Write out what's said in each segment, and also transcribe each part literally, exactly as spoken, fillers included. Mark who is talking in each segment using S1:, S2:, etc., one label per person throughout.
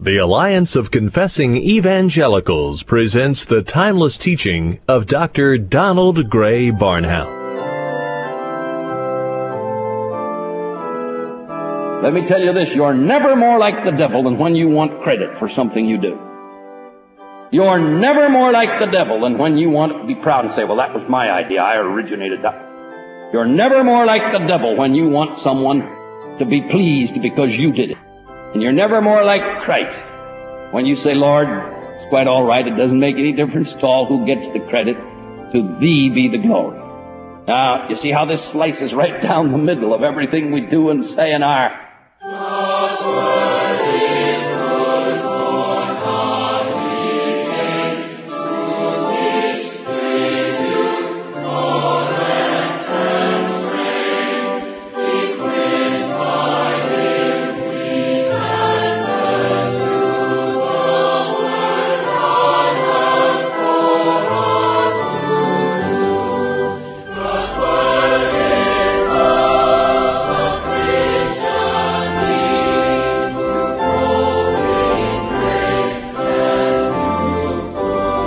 S1: The Alliance of Confessing Evangelicals presents the timeless teaching of Doctor Donald Gray Barnhouse.
S2: Let me tell you this, you're never more like the devil than when you want credit for something you do. You're never more like the devil than when you want to be proud and say, well, that was my idea, I originated that. You're never more like the devil when you want someone to be pleased because you did it. And you're never more like Christ when you say, Lord, it's quite all right, it doesn't make any difference at all who gets the credit, to Thee be the glory. Now, you see how this slices right down the middle of everything we do and say and are.
S3: God's word is good for God-fearing, to teach, rebuke, correct, and train. Equipped by Him, we can pursue the word God has for us to do. God's word is all the Christian needs to grow in grace and do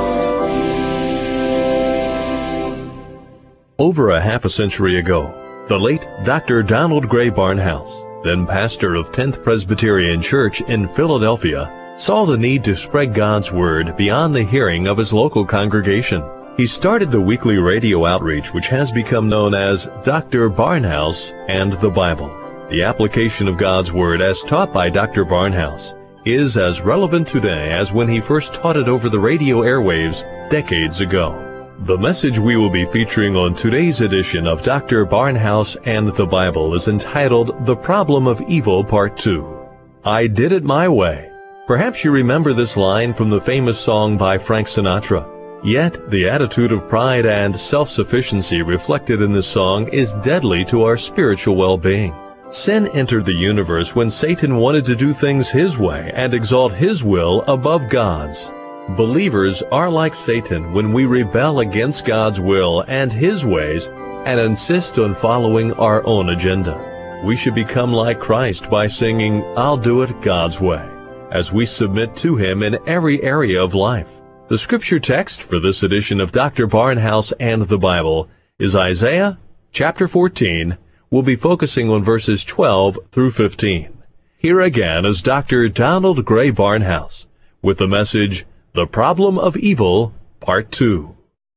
S3: good deeds.
S1: Over a half a century ago, the late Doctor Donald Gray Barnhouse, then pastor of tenth Presbyterian Church in Philadelphia, saw the need to spread God's Word beyond the hearing of his local congregation. He started the weekly radio outreach which has become known as Doctor Barnhouse and the Bible. The application of God's Word as taught by Doctor Barnhouse is as relevant today as when he first taught it over the radio airwaves decades ago. The message we will be featuring on today's edition of Doctor Barnhouse and the Bible is entitled The Problem of Evil Part two. I Did It My Way. Perhaps you remember this line from the famous song by Frank Sinatra. Yet, the attitude of pride and self-sufficiency reflected in this song is deadly to our spiritual well-being. Sin entered the universe when Satan wanted to do things his way and exalt his will above God's. Believers are like Satan when we rebel against God's will and His ways and insist on following our own agenda. We should become like Christ by singing, I'll do it God's way, as we submit to Him in every area of life. The scripture text for this edition of Doctor Barnhouse and the Bible is Isaiah chapter fourteen. We'll be focusing on verses twelve through fifteen. Here again is Doctor Donald Gray Barnhouse with the message, The Problem of Evil, Part two.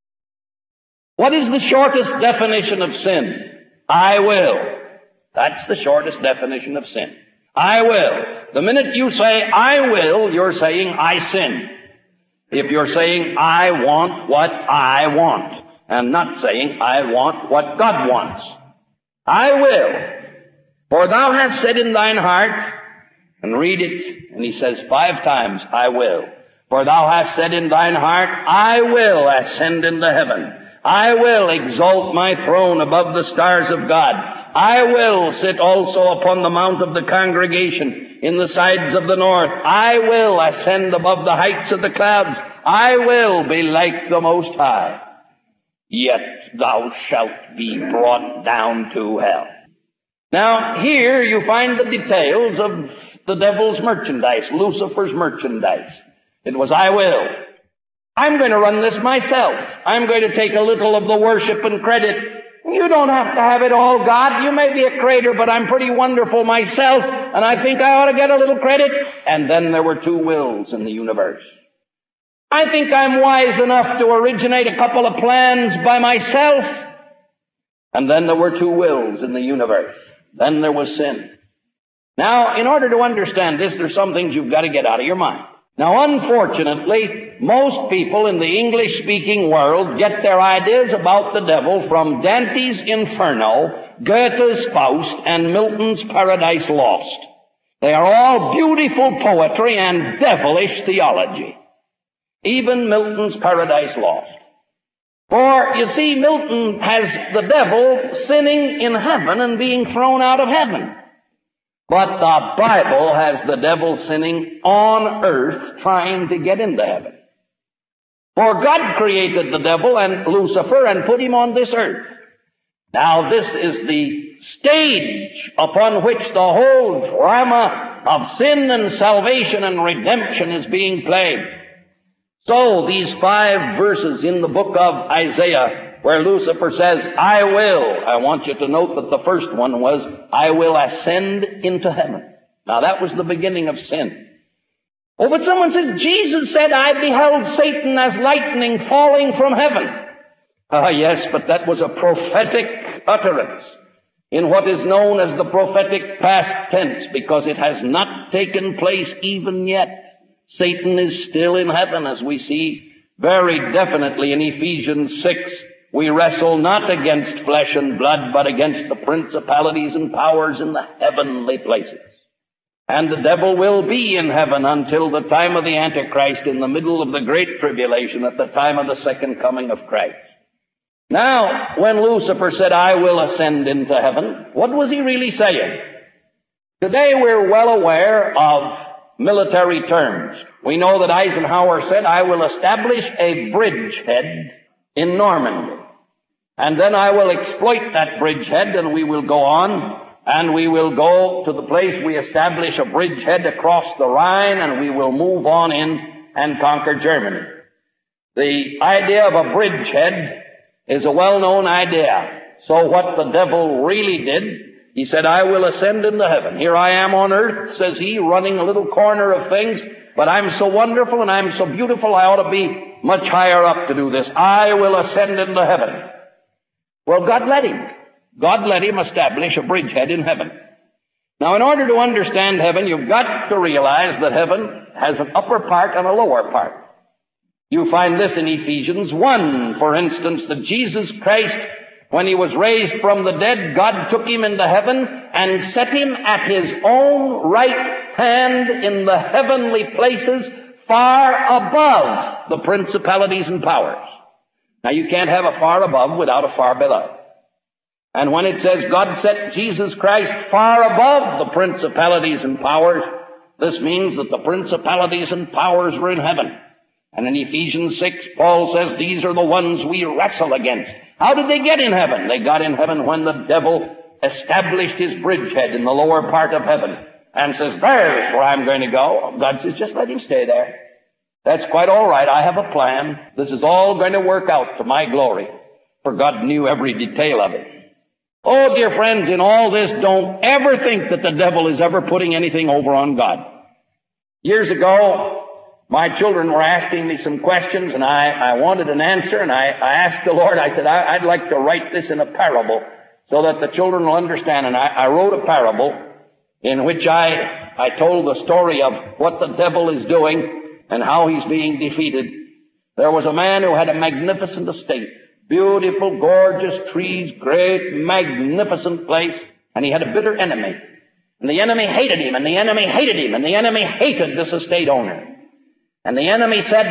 S2: What is the shortest definition of sin? I will. That's the shortest definition of sin. I will. The minute you say, I will, you're saying, I sin. If you're saying, I want what I want, and not saying, I want what God wants. I will. For thou hast said in thine heart, and read it, and he says five times, I will. For thou hast said in thine heart, I will ascend into heaven. I will exalt my throne above the stars of God. I will sit also upon the mount of the congregation in the sides of the north. I will ascend above the heights of the clouds. I will be like the Most High. Yet thou shalt be brought down to hell. Now, here you find the details of the devil's merchandise, Lucifer's merchandise. It was, I will. I'm going to run this myself. I'm going to take a little of the worship and credit. You don't have to have it all, God. You may be a creator, but I'm pretty wonderful myself, and I think I ought to get a little credit. And then there were two wills in the universe. I think I'm wise enough to originate a couple of plans by myself. And then there were two wills in the universe. Then there was sin. Now, in order to understand this, there's some things you've got to get out of your mind. Now, unfortunately, most people in the English-speaking world get their ideas about the devil from Dante's Inferno, Goethe's Faust, and Milton's Paradise Lost. They are all beautiful poetry and devilish theology. Even Milton's Paradise Lost. For, you see, Milton has the devil sinning in heaven and being thrown out of heaven. But the Bible has the devil sinning on earth trying to get into heaven. For God created the devil and Lucifer and put him on this earth. Now this is the stage upon which the whole drama of sin and salvation and redemption is being played. So these five verses in the book of Isaiah, where Lucifer says, I will, I want you to note that the first one was, I will ascend into heaven. Now that was the beginning of sin. Oh, but someone says, Jesus said, I beheld Satan as lightning falling from heaven. Ah, yes, but that was a prophetic utterance in what is known as the prophetic past tense, because it has not taken place even yet. Satan is still in heaven, as we see very definitely in Ephesians six. We wrestle not against flesh and blood, but against the principalities and powers in the heavenly places. And the devil will be in heaven until the time of the Antichrist, in the middle of the great tribulation, at the time of the second coming of Christ. Now, when Lucifer said, I will ascend into heaven, what was he really saying? Today we're well aware of military terms. We know that Eisenhower said, I will establish a bridgehead in Normandy. And then I will exploit that bridgehead, and we will go on, and we will go to the place we establish a bridgehead across the Rhine, and we will move on in and conquer Germany. The idea of a bridgehead is a well-known idea. So what the devil really did, he said, I will ascend into heaven. Here I am on earth, says he, running a little corner of things, but I'm so wonderful and I'm so beautiful, I ought to be much higher up to do this. I will ascend into heaven. Well, God let him. God let him establish a bridgehead in heaven. Now, in order to understand heaven, you've got to realize that heaven has an upper part and a lower part. You find this in Ephesians one, for instance, that Jesus Christ, when he was raised from the dead, God took him into heaven and set him at his own right hand in the heavenly places, far above the principalities and powers. Now, you can't have a far above without a far below. And when it says God set Jesus Christ far above the principalities and powers, this means that the principalities and powers were in heaven. And in Ephesians six, Paul says, these are the ones we wrestle against. How did they get in heaven? They got in heaven when the devil established his bridgehead in the lower part of heaven and says, there's where I'm going to go. God says, just let him stay there. That's quite all right. I have a plan. This is all going to work out to my glory. For God knew every detail of it. Oh, dear friends, in all this, don't ever think that the devil is ever putting anything over on God. Years ago, my children were asking me some questions, and I, I wanted an answer, and I, I asked the Lord, I said, I, I'd like to write this in a parable so that the children will understand. And I, I wrote a parable in which I, I told the story of what the devil is doing and how he's being defeated. There was a man who had a magnificent estate, beautiful, gorgeous trees, great, magnificent place, and he had a bitter enemy. And the enemy hated him, and the enemy hated him, and the enemy hated this estate owner. And the enemy said,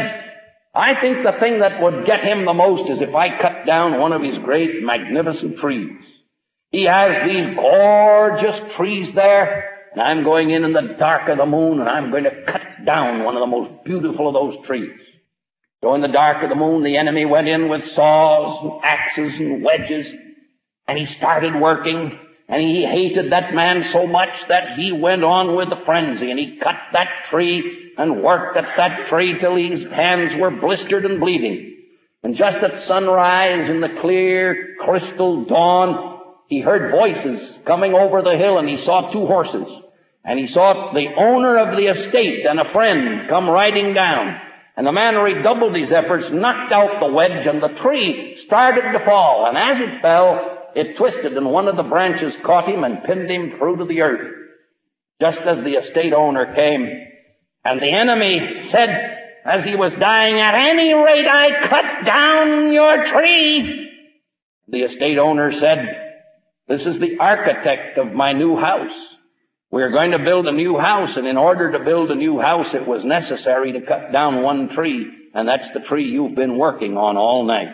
S2: I think the thing that would get him the most is if I cut down one of his great, magnificent trees. He has these gorgeous trees there, and I'm going in in the dark of the moon, and I'm going to cut down one of the most beautiful of those trees. So in the dark of the moon, the enemy went in with saws and axes and wedges, and he started working, and he hated that man so much that he went on with a frenzy, and he cut that tree and worked at that tree till his hands were blistered and bleeding. And just at sunrise, in the clear, crystal dawn, he heard voices coming over the hill, and he saw two horses. And he saw the owner of the estate and a friend come riding down. And the man redoubled his efforts, knocked out the wedge, and the tree started to fall. And as it fell, it twisted, and one of the branches caught him and pinned him through to the earth. Just as the estate owner came, and the enemy said, as he was dying, at any rate, I cut down your tree. The estate owner said, this is the architect of my new house. We're going to build a new house, and in order to build a new house, it was necessary to cut down one tree, and that's the tree you've been working on all night.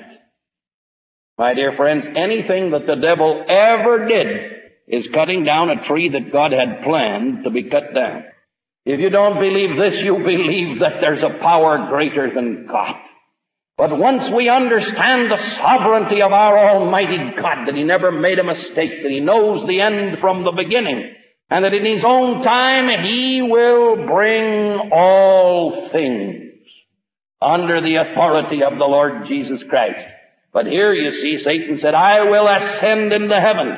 S2: My dear friends, anything that the devil ever did is cutting down a tree that God had planned to be cut down. If you don't believe this, you believe that there's a power greater than God. But once we understand the sovereignty of our Almighty God, that He never made a mistake, that He knows the end from the beginning, and that in His own time He will bring all things under the authority of the Lord Jesus Christ. But here you see Satan said, I will ascend into heaven.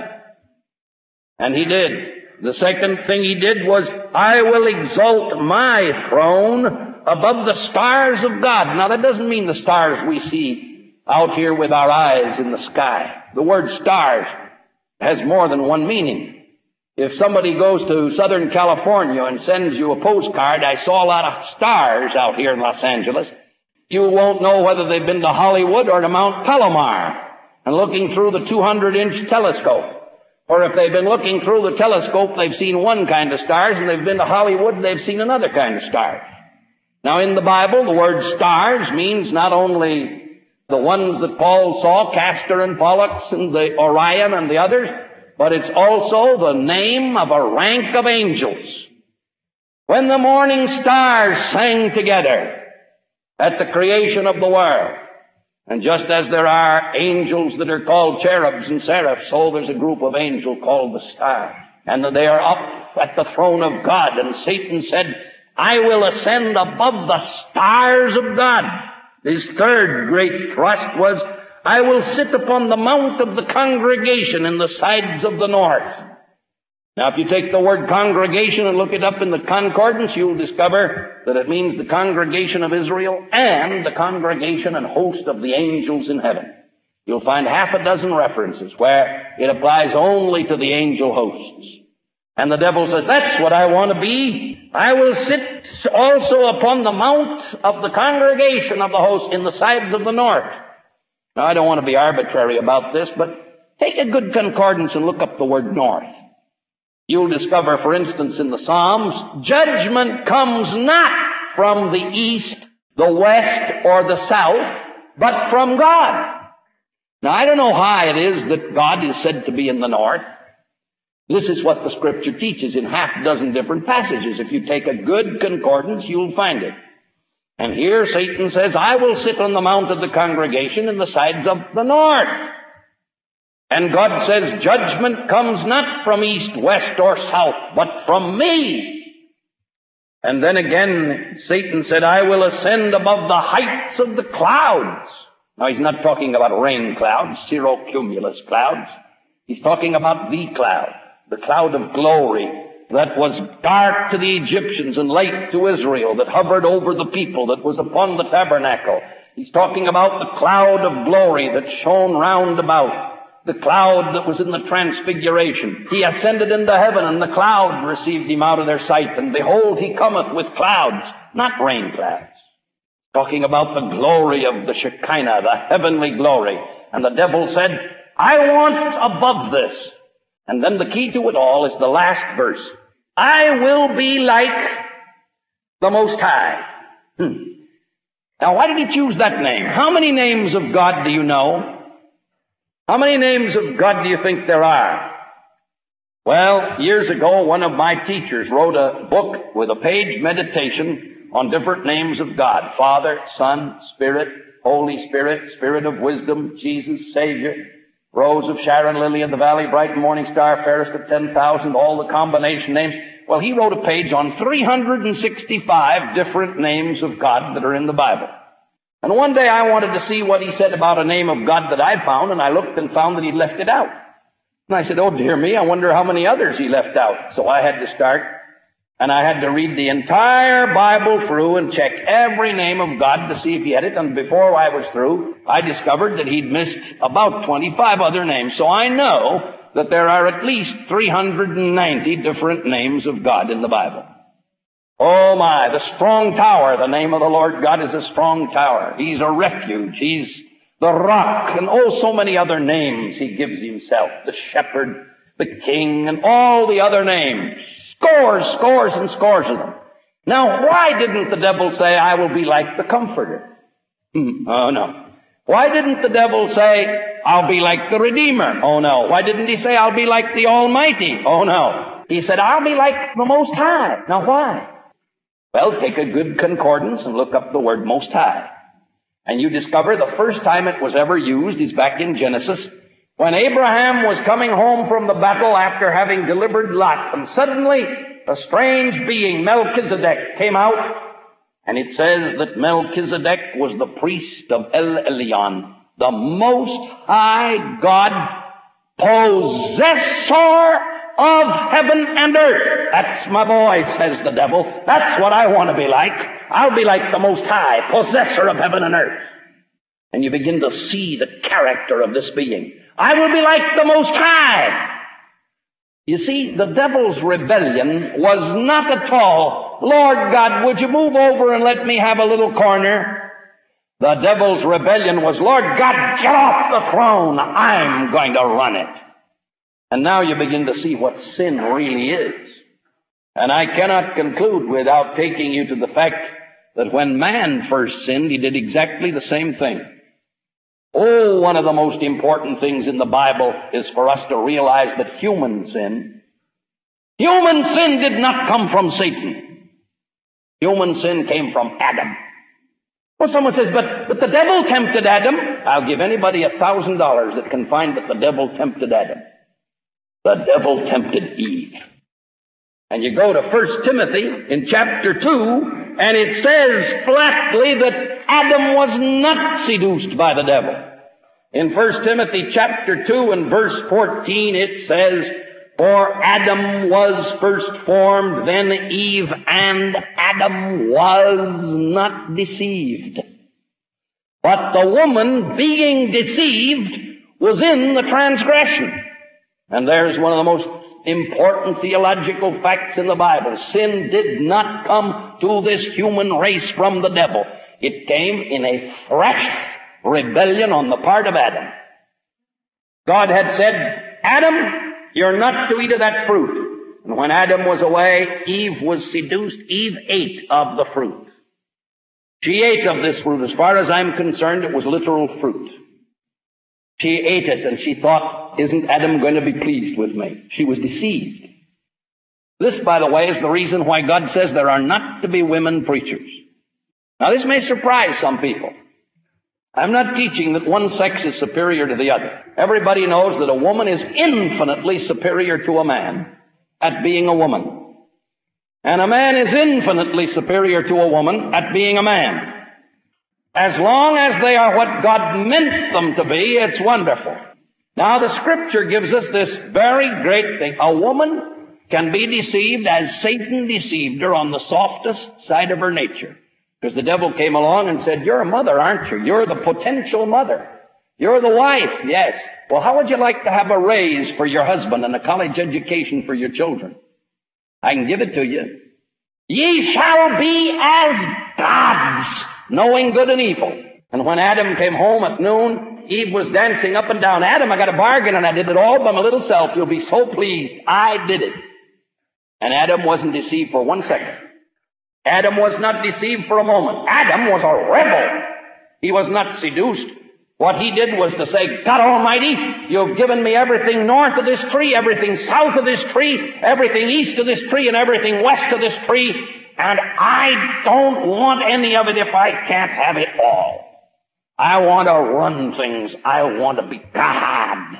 S2: And he did. The second thing he did was, I will exalt my throne above the stars of God. Now that doesn't mean the stars we see out here with our eyes in the sky. The word stars has more than one meaning. If somebody goes to Southern California and sends you a postcard, I saw a lot of stars out here in Los Angeles, you won't know whether they've been to Hollywood or to Mount Palomar and looking through the two hundred inch telescope. Or if they've been looking through the telescope, they've seen one kind of stars, and they've been to Hollywood, they've seen another kind of stars. Now in the Bible, the word stars means not only the ones that Paul saw, Castor and Pollux and the Orion and the others, but it's also the name of a rank of angels. When the morning stars sang together at the creation of the world, and just as there are angels that are called cherubs and seraphs, so there's a group of angels called the stars. And they are up at the throne of God. And Satan said, I will ascend above the stars of God. His third great thrust was, I will sit upon the mount of the congregation in the sides of the north. Now, if you take the word congregation and look it up in the concordance, you'll discover that it means the congregation of Israel and the congregation and host of the angels in heaven. You'll find half a dozen references where it applies only to the angel hosts. And the devil says, that's what I want to be. I will sit also upon the mount of the congregation of the host in the sides of the north. Now, I don't want to be arbitrary about this, but take a good concordance and look up the word north. You'll discover, for instance, in the Psalms, judgment comes not from the east, the west, or the south, but from God. Now, I don't know how it is that God is said to be in the north. This is what the Scripture teaches in half a dozen different passages. If you take a good concordance, you'll find it. And here Satan says, I will sit on the mount of the congregation in the sides of the north. And God says, judgment comes not from east, west, or south, but from me. And then again, Satan said, I will ascend above the heights of the clouds. Now, he's not talking about rain clouds, cirrocumulus clouds. He's talking about the cloud, the cloud of glory that was dark to the Egyptians and light to Israel, that hovered over the people, that was upon the tabernacle. He's talking about the cloud of glory that shone round about. The cloud that was in the transfiguration. He ascended into heaven, and the cloud received him out of their sight. And behold, he cometh with clouds, not rain clouds. Talking about the glory of the Shekinah, the heavenly glory. And the devil said, I want above this. And then the key to it all is the last verse. I will be like the Most High. Hmm. Now, why did he choose that name? How many names of God do you know? How many names of God do you think there are? Well, years ago, one of my teachers wrote a book with a page meditation on different names of God. Father, Son, Spirit, Holy Spirit, Spirit of wisdom, Jesus, Savior, Rose of Sharon, Lily of the Valley, Bright and Morning Star, Fairest of ten thousand, all the combination names. Well, he wrote a page on three hundred sixty-five different names of God that are in the Bible. And one day I wanted to see what he said about a name of God that I'd found, and I looked and found that he'd left it out. And I said, oh dear me, I wonder how many others he left out. So I had to start, and I had to read the entire Bible through and check every name of God to see if he had it. And before I was through, I discovered that he'd missed about twenty-five other names. So I know that there are at least three hundred ninety different names of God in the Bible. Oh my, the strong tower, the name of the Lord God is a strong tower. He's a refuge. He's the rock, and oh, so many other names he gives himself. The shepherd, the king, and all the other names. Scores, scores, and scores of them. Now, why didn't the devil say, I will be like the Comforter? Hmm. Oh, no. Why didn't the devil say, I'll be like the Redeemer? Oh, no. Why didn't he say, I'll be like the Almighty? Oh, no. He said, I'll be like the Most High. Now, why? Well, take a good concordance and look up the word Most High. And you discover the first time it was ever used is back in Genesis, When Abraham was coming home from the battle after having delivered Lot, and suddenly a strange being, Melchizedek, came out, and it says that Melchizedek was the priest of El Elyon, the Most High God, possessor of heaven and earth. That's my boy, says the devil. That's what I want to be like. I'll be like the Most High, possessor of heaven and earth. And you begin to see the character of this being. I will be like the Most High. You see, the devil's rebellion was not at all, Lord God, would you move over and let me have a little corner? The devil's rebellion was, Lord God, get off the throne. I'm going to run it. And now you begin to see what sin really is. And I cannot conclude without taking you to the fact that when man first sinned, he did exactly the same thing. Oh, one of the most important things in the Bible is for us to realize that human sin, human sin did not come from Satan. Human sin came from Adam. Well, someone says, but, but the devil tempted Adam. I'll give anybody a thousand dollars that can find that the devil tempted Adam. The devil tempted Eve. And you go to First Timothy in chapter two, and it says flatly that Adam was not seduced by the devil. In First Timothy chapter two and verse fourteen, it says, for Adam was first formed, then Eve, and Adam was not deceived. But the woman, being deceived, was in the transgression. And there's one of the most important theological facts in the Bible. Sin did not come to this human race from the devil. It came in a fresh rebellion on the part of Adam. God had said, Adam, you're not to eat of that fruit. And when Adam was away, Eve was seduced. Eve ate of the fruit. She ate of this fruit. As far as I'm concerned, it was literal fruit. She ate it, and she thought, isn't Adam going to be pleased with me? She was deceived. This, by the way, is the reason why God says there are not to be women preachers. Now, this may surprise some people. I'm not teaching that one sex is superior to the other. Everybody knows that a woman is infinitely superior to a man at being a woman. And a man is infinitely superior to a woman at being a man. As long as they are what God meant them to be, it's wonderful. Now, the Scripture gives us this very great thing. A woman can be deceived as Satan deceived her on the softest side of her nature. Because the devil came along and said, you're a mother, aren't you? You're the potential mother. You're the wife, yes. Well, how would you like to have a raise for your husband and a college education for your children? I can give it to you. Ye shall be as gods, knowing good and evil. And when Adam came home at noon, Eve was dancing up and down. Adam, I got a bargain and I did it all by my little self. You'll be so pleased. I did it. And Adam wasn't deceived for one second. Adam was not deceived for a moment. Adam was a rebel. He was not seduced. What he did was to say, God Almighty, you've given me everything north of this tree, everything south of this tree, everything east of this tree, and everything west of this tree, and I don't want any of it if I can't have it all. I want to run things. I want to be God.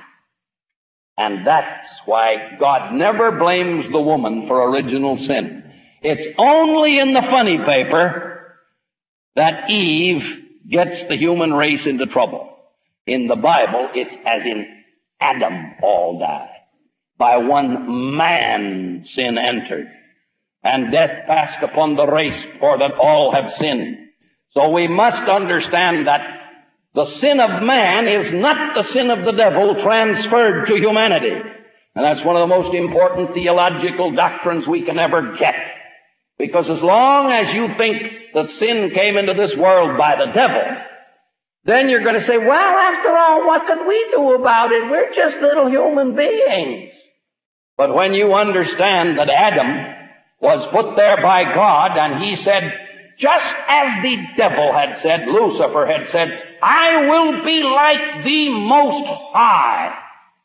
S2: And that's why God never blames the woman for original sin. It's only in the funny paper that Eve gets the human race into trouble. In the Bible, it's as in Adam all die. By one man sin entered, and death passed upon the race, for that all have sinned. So we must understand that the sin of man is not the sin of the devil transferred to humanity. And that's one of the most important theological doctrines we can ever get. Because as long as you think that sin came into this world by the devil, then you're going to say, well, after all, what could we do about it? We're just little human beings. But when you understand that Adam was put there by God, and he said, just as the devil had said, Lucifer had said, I will be like the Most High.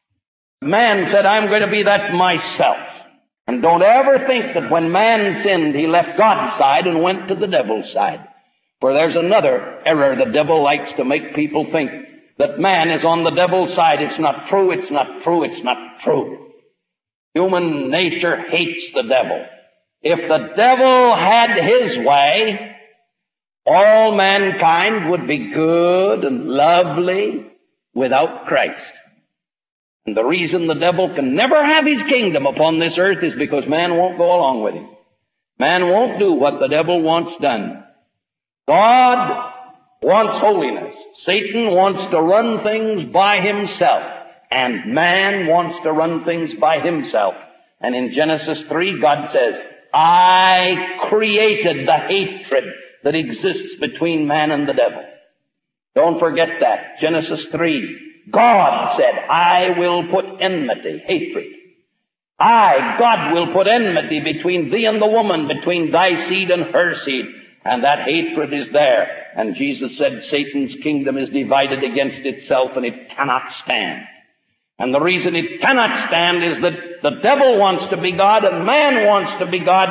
S2: Man said, I'm going to be that myself. And don't ever think that when man sinned, he left God's side and went to the devil's side. For there's another error the devil likes to make people think, that man is on the devil's side. It's not true, it's not true, it's not true. Human nature hates the devil. If the devil had his way, all mankind would be good and lovely without Christ. And the reason the devil can never have his kingdom upon this earth is because man won't go along with him. Man won't do what the devil wants done. God wants holiness. Satan wants to run things by himself. And man wants to run things by himself. And in Genesis three, God says, I created the hatred that exists between man and the devil. Don't forget that. Genesis three. God said, I will put enmity, hatred. I, God, will put enmity between thee and the woman, between thy seed and her seed. And that hatred is there. And Jesus said, Satan's kingdom is divided against itself and it cannot stand. And the reason it cannot stand is that the devil wants to be God and man wants to be God.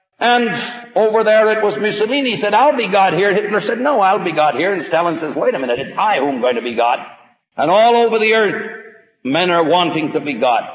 S2: And over there it was Mussolini said, I'll be God here. Hitler said, no, I'll be God here. And Stalin says, wait a minute, it's I who'm going to be God. And all over the earth, men are wanting to be God.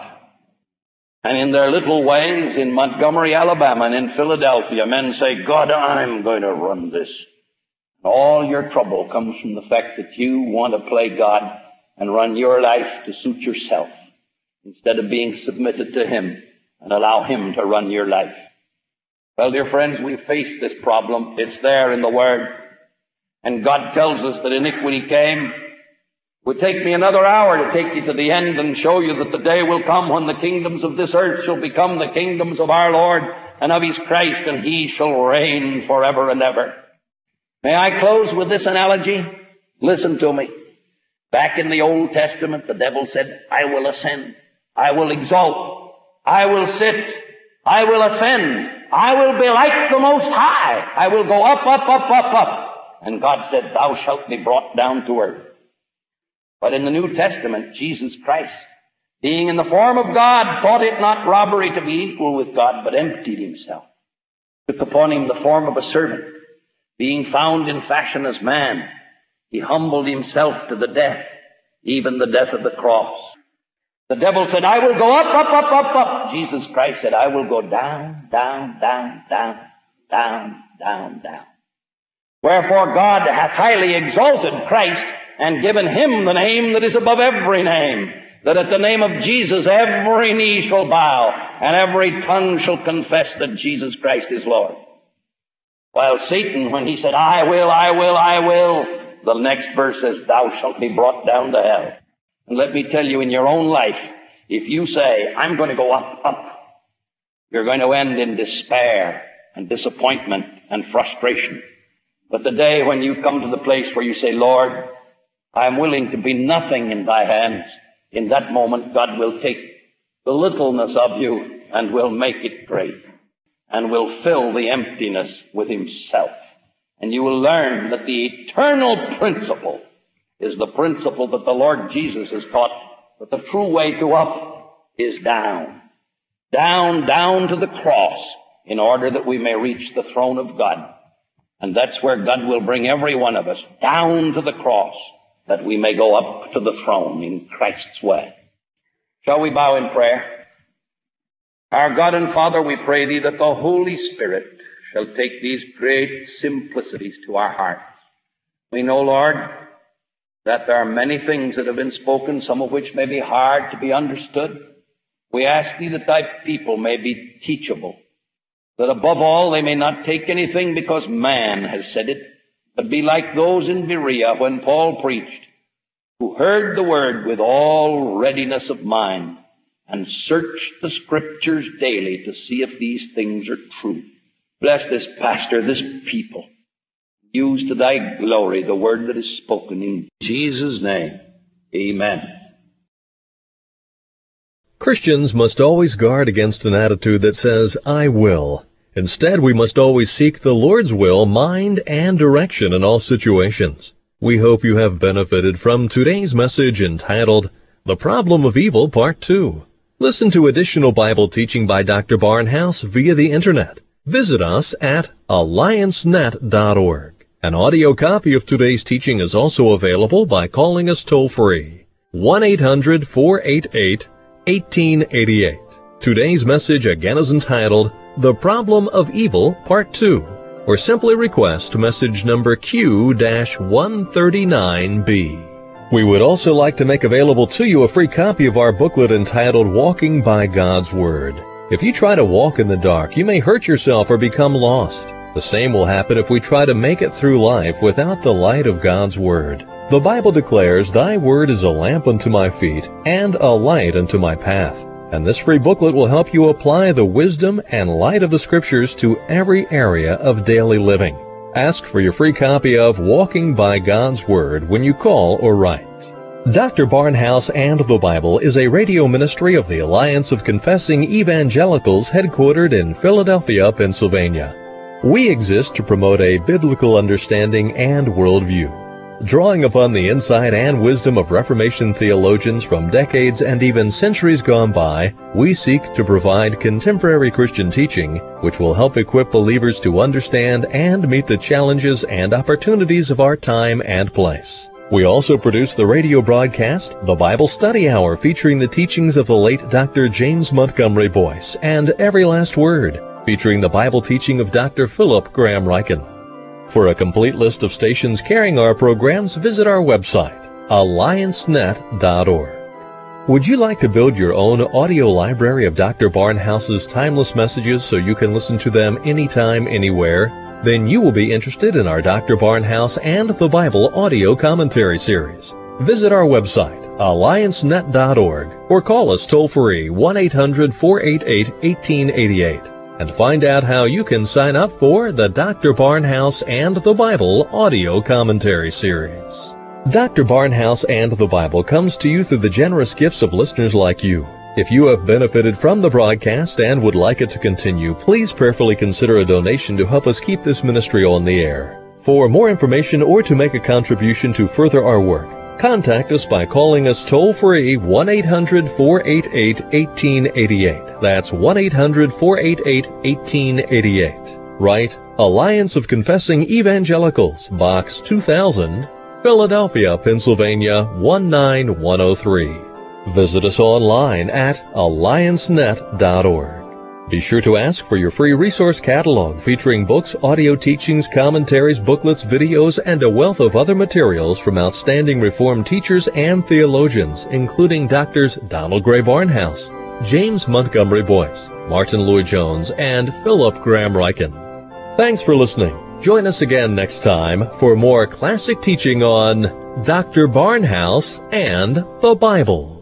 S2: And in their little ways, in Montgomery, Alabama, and in Philadelphia, men say, God, I'm going to run this. And all your trouble comes from the fact that you want to play God and run your life to suit yourself, instead of being submitted to Him and allow Him to run your life. Well, dear friends, we face this problem. It's there in the Word. And God tells us that iniquity came. It would take me another hour to take you to the end and show you that the day will come when the kingdoms of this earth shall become the kingdoms of our Lord and of His Christ, and He shall reign forever and ever. May I close with this analogy? Listen to me. Back in the Old Testament, the devil said, I will ascend. I will exalt. I will sit. I will ascend. I will be like the Most High. I will go up, up, up, up, up. And God said, thou shalt be brought down to earth. But in the New Testament, Jesus Christ, being in the form of God, thought it not robbery to be equal with God, but emptied Himself. Took upon Him the form of a servant. Being found in fashion as man, He humbled Himself to the death, even the death of the cross. The devil said, I will go up, up, up, up, up. Jesus Christ said, I will go down, down, down, down, down, down, down. Wherefore God hath highly exalted Christ and given Him the name that is above every name, that at the name of Jesus every knee shall bow and every tongue shall confess that Jesus Christ is Lord. While Satan, when he said, I will, I will, I will, the next verse says, thou shalt be brought down to hell. And let me tell you, in your own life, if you say, I'm going to go up, up, you're going to end in despair and disappointment and frustration. But the day when you come to the place where you say, Lord, I'm willing to be nothing in thy hands, in that moment God will take the littleness of you and will make it great and will fill the emptiness with Himself. And you will learn that the eternal principle is the principle that the Lord Jesus has taught, that the true way to up is down. Down, down to the cross, in order that we may reach the throne of God. And that's where God will bring every one of us down to the cross, that we may go up to the throne in Christ's way. Shall we bow in prayer? Our God and Father, we pray Thee that the Holy Spirit shall take these great simplicities to our hearts. We know, Lord, that there are many things that have been spoken, some of which may be hard to be understood. We ask Thee that Thy people may be teachable, that above all they may not take anything because man has said it, but be like those in Berea when Paul preached, who heard the word with all readiness of mind and searched the Scriptures daily to see if these things are true. Bless this pastor, this people. Use to Thy glory the word that is spoken in Jesus' name. Amen.
S1: Christians must always guard against an attitude that says, I will. Instead, we must always seek the Lord's will, mind, and direction in all situations. We hope you have benefited from today's message entitled, The Problem of Evil, Part two. Listen to additional Bible teaching by Doctor Barnhouse via the Internet. Visit us at alliance net dot org. An audio copy of today's teaching is also available by calling us toll-free, one eight hundred, four eight eight, one eight eight eight. Today's message again is entitled, The Problem of Evil, Part two, or simply request message number Q one thirty-nine B. We would also like to make available to you a free copy of our booklet entitled Walking by God's Word. If you try to walk in the dark, you may hurt yourself or become lost. The same will happen if we try to make it through life without the light of God's Word. The Bible declares, Thy Word is a lamp unto my feet and a light unto my path. And this free booklet will help you apply the wisdom and light of the Scriptures to every area of daily living. Ask for your free copy of Walking by God's Word when you call or write. Doctor Barnhouse and the Bible is a radio ministry of the Alliance of Confessing Evangelicals headquartered in Philadelphia, Pennsylvania. We exist to promote a biblical understanding and worldview. Drawing upon the insight and wisdom of Reformation theologians from decades and even centuries gone by, we seek to provide contemporary Christian teaching which will help equip believers to understand and meet the challenges and opportunities of our time and place. We also produce the radio broadcast, The Bible Study Hour, featuring the teachings of the late Doctor James Montgomery Boyce, and Every Last Word, featuring the Bible teaching of Doctor Philip Graham Ryken. For a complete list of stations carrying our programs, visit our website, alliance net dot org. Would you like to build your own audio library of Doctor Barnhouse's timeless messages so you can listen to them anytime, anywhere? Then you will be interested in our Doctor Barnhouse and the Bible audio commentary series. Visit our website, alliance net dot org, or call us toll-free one eight hundred, four eight eight, one eight eight eight. And find out how you can sign up for the Doctor Barnhouse and the Bible audio commentary series. Doctor Barnhouse and the Bible comes to you through the generous gifts of listeners like you. If you have benefited from the broadcast and would like it to continue, please prayerfully consider a donation to help us keep this ministry on the air. For more information or to make a contribution to further our work, contact us by calling us toll-free one eight hundred, four eight eight, one eight eight eight. That's one eight hundred, four eight eight, one eight eight eight. Write Alliance of Confessing Evangelicals, Box two thousand, Philadelphia, Pennsylvania one nine one oh three. Visit us online at alliance net dot org. Be sure to ask for your free resource catalog featuring books, audio teachings, commentaries, booklets, videos, and a wealth of other materials from outstanding Reformed teachers and theologians, including Doctors Donald Gray Barnhouse, James Montgomery Boyce, Martin Lloyd-Jones, and Philip Graham Ryken. Thanks for listening. Join us again next time for more classic teaching on Doctor Barnhouse and the Bible.